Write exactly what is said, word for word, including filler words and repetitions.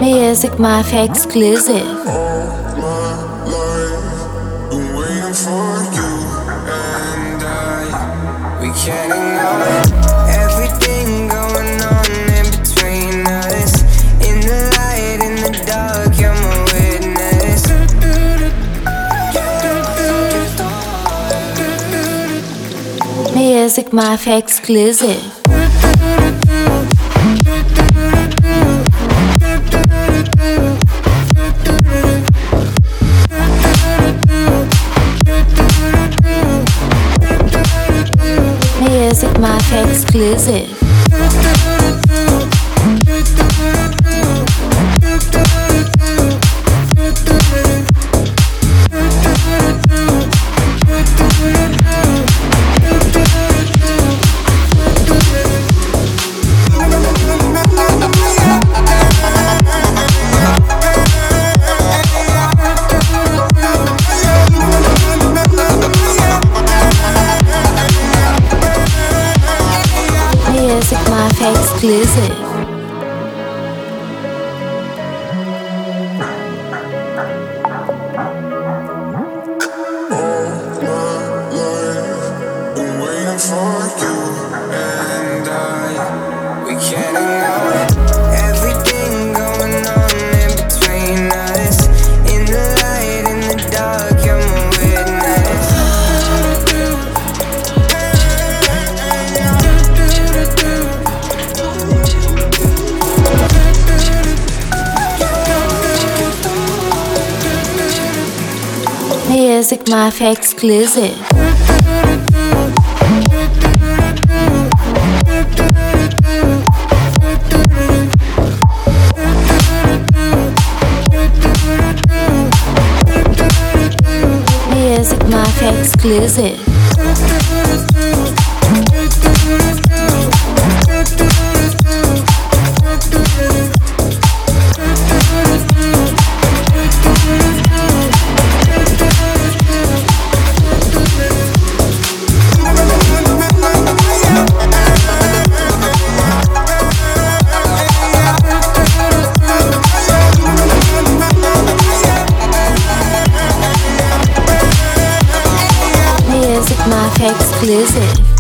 Music Mafia exclusive. All my life, been waiting for you and I. We can't ignore everything going on in between us. In the light, in the dark, you're my witness. Music Mafia exclusive. Music Mafia exclusive. Music Mafia exclusive. Been waiting for you and I. We can't ignore everything going on in between us. In the light, in the dark, you're my witness. Music Mafia exclusive. Music Mafia exclusive. Music Mafia exclusive.